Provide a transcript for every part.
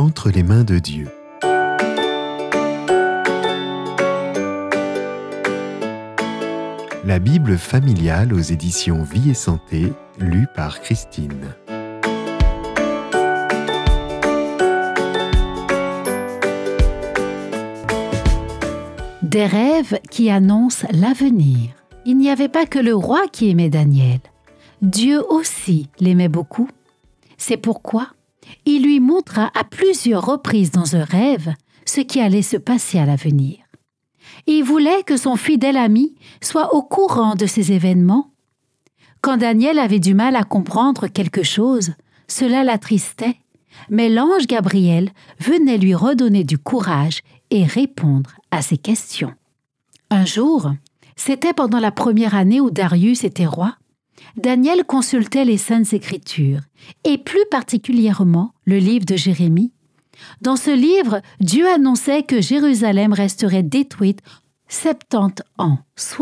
entre les mains de Dieu. La Bible familiale aux éditions Vie et Santé, lue par Christine. Des rêves qui annoncent l'avenir. Il n'y avait pas que le roi qui aimait Daniel. Dieu aussi l'aimait beaucoup. C'est pourquoi il lui montra à plusieurs reprises dans un rêve ce qui allait se passer à l'avenir. Il voulait que son fidèle ami soit au courant de ces événements. Quand Daniel avait du mal à comprendre quelque chose, cela l'attristait, mais l'ange Gabriel venait lui redonner du courage et répondre à ses questions. Un jour, c'était pendant la première année où Darius était roi, Daniel consultait les Saintes Écritures, et plus particulièrement le livre de Jérémie. Dans ce livre, Dieu annonçait que Jérusalem resterait détruite 70 ans,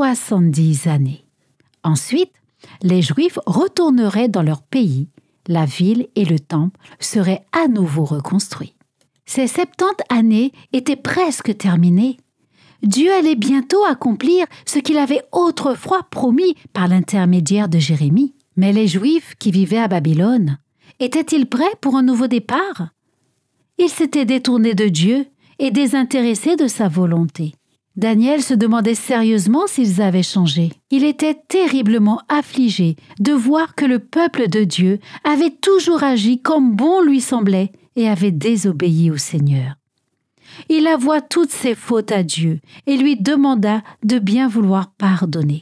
70 années. Ensuite, les Juifs retourneraient dans leur pays, la ville et le temple seraient à nouveau reconstruits. Ces 70 années étaient presque terminées. Dieu allait bientôt accomplir ce qu'il avait autrefois promis par l'intermédiaire de Jérémie. Mais les Juifs qui vivaient à Babylone, étaient-ils prêts pour un nouveau départ? Ils s'étaient détournés de Dieu et désintéressés de sa volonté. Daniel se demandait sérieusement s'ils avaient changé. Il était terriblement affligé de voir que le peuple de Dieu avait toujours agi comme bon lui semblait et avait désobéi au Seigneur. Il avoua toutes ses fautes à Dieu et lui demanda de bien vouloir pardonner.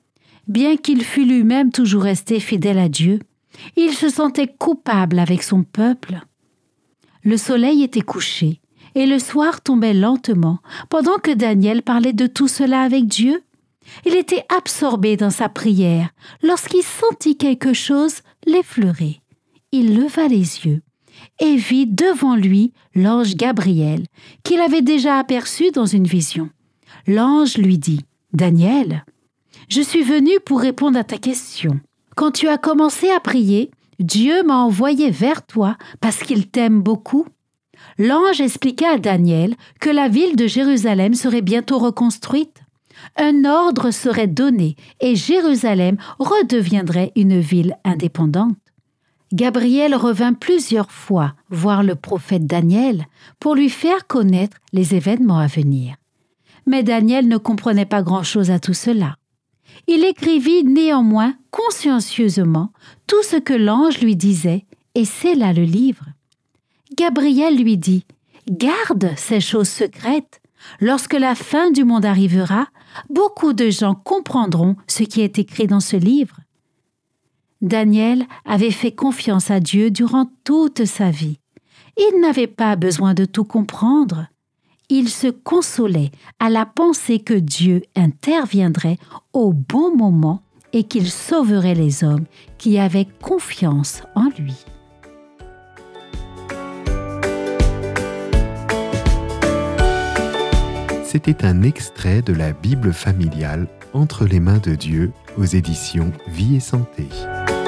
Bien qu'il fût lui-même toujours resté fidèle à Dieu, il se sentait coupable avec son peuple. Le soleil était couché et le soir tombait lentement pendant que Daniel parlait de tout cela avec Dieu. Il était absorbé dans sa prière lorsqu'il sentit quelque chose l'effleurer. Il leva les yeux et vit devant lui l'ange Gabriel, qu'il avait déjà aperçu dans une vision. L'ange lui dit « Daniel, je suis venu pour répondre à ta question. Quand tu as commencé à prier, Dieu m'a envoyé vers toi parce qu'il t'aime beaucoup. » L'ange expliqua à Daniel que la ville de Jérusalem serait bientôt reconstruite. Un ordre serait donné et Jérusalem redeviendrait une ville indépendante. Gabriel revint plusieurs fois voir le prophète Daniel pour lui faire connaître les événements à venir. Mais Daniel ne comprenait pas grand-chose à tout cela. Il écrivit néanmoins consciencieusement tout ce que l'ange lui disait, et c'est là le livre. Gabriel lui dit « Garde ces choses secrètes. Lorsque la fin du monde arrivera, beaucoup de gens comprendront ce qui est écrit dans ce livre. » Daniel avait fait confiance à Dieu durant toute sa vie. Il n'avait pas besoin de tout comprendre. Il se consolait à la pensée que Dieu interviendrait au bon moment et qu'il sauverait les hommes qui avaient confiance en lui. C'était un extrait de la Bible familiale entre les mains de Dieu aux éditions Vie et Santé.